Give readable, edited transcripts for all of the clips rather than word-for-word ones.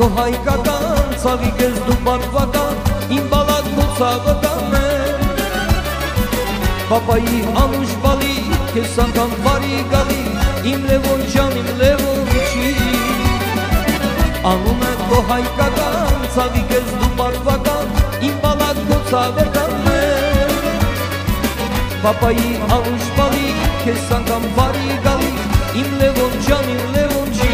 քո հայկական, ցավիկ ես դու պատվական, իմ բալակն ու ցավը կամ է։ Պապայի անուշ բալի, քեզ անգամ բարի գալի, իմ Լևոն ջան, իմ Լևոն չի։ Անում է քո հայկական, ցավիկ ես դու պատվական, իմ բալակն ու ցավը կամ է։ Պապայի անուշ բալի, քեզ անգամ բարի գալի, իմ Լևոն ջան, իմ Լևոն չի։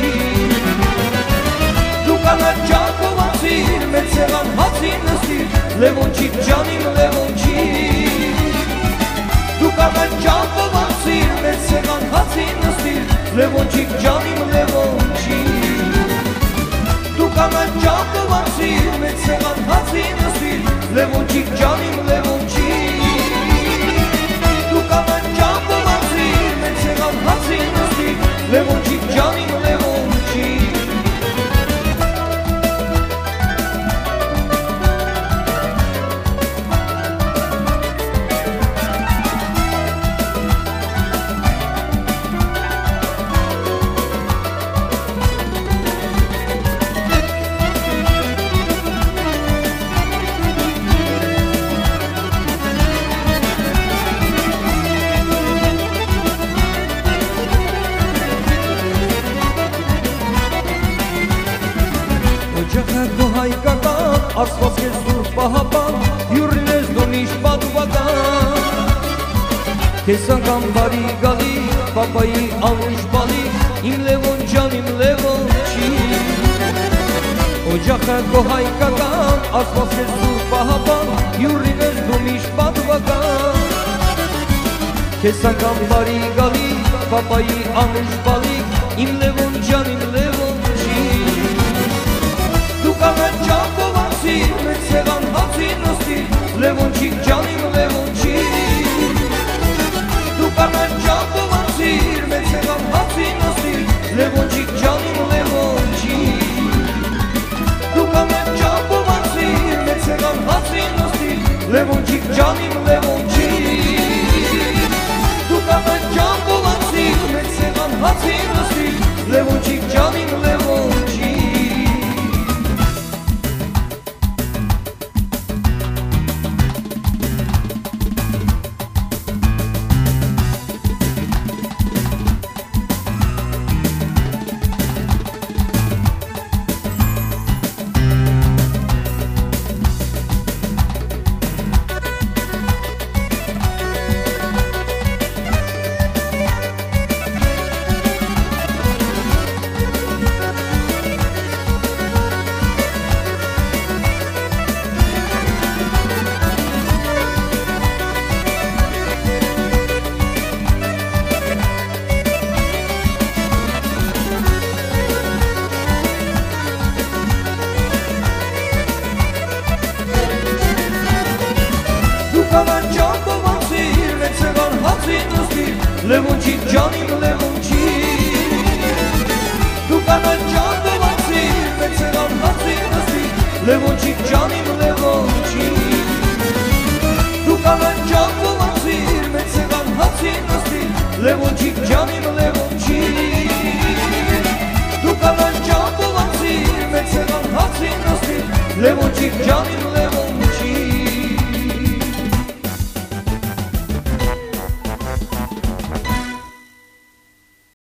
Դու կանաչ ջակով անցիր, մեծ սեղան հացին նստիր, Լևոնչիկ ջան, իմ Լևոնչիկ։ Դու կանաչ ջակով անցիր, մեծ սեղան հացին նստիր, Լևոնչիկ ջան, իմ Լևոնչիկ։ Դու կանաչ ջակով անցիր, մեծ սեղան հացին նստիր, Լևոնչիկ ջան, իմ Լևոնչիկ։ Դու կանաչ ջակով անցիր, մեծ սեղան հացին նստիր, Լևոնչիկ ջան, իմ Լևոնչիկ։ Քո հայկական, ասված ես սուրբ պահապան, հյուրին ես դու միշտ պատվական։ Քեզ անգամ բարի գալի, պապայի անուշ բալի, իմ Լևոն ջան, իմ Լևոն չի։ Օջախը քո հայկական, ասված ես սուրբ պահապան, հյուրին ես դու միշտ պատվական։ Քեզ անգամ բարի գալի, պապայի անուշ բալի, իմ Լևոն ջան, իմ Լևոն չի։ Դու կանաչ ջակով անցիր, մեծ սեղան հացին նստիր, Լևոնչիկ ջան, իմ Լևոնչիկ։ Դու կանաչ ջակով անցիր, մեծ սեղան հացին նստիր, Լևոնչիկ ջան, իմ Լևոնչիկ։ Դու կանաչ ջակով անցիր, մեծ սեղան հացին նստիր, Լևոնչիկ ջան, իմ Լևոնչիկ։ Դու կանաչ ջակով անցիր, մեծ սեղան հացին նստիր, Լևոնչիկ ջան, իմ Լևոնչիկ։ Լևոնչիկ ջան, իմ Լևոնչիկ։ Դու կանաչ ջակով անցիր, մեծ սեղան հացին նստիր, Լևոնչիկ ջան, իմ Լևոնչիկ։ Դու կանաչ ջակով անցիր, մեծ սեղան հացին նստիր, Լևոնչիկ ջան, իմ Լևոնչիկ։ Դու կանաչ ջակով անցիր, մեծ սեղան հացին նստիր, Լևոնչիկ ջան, իմ Լևոնչիկ։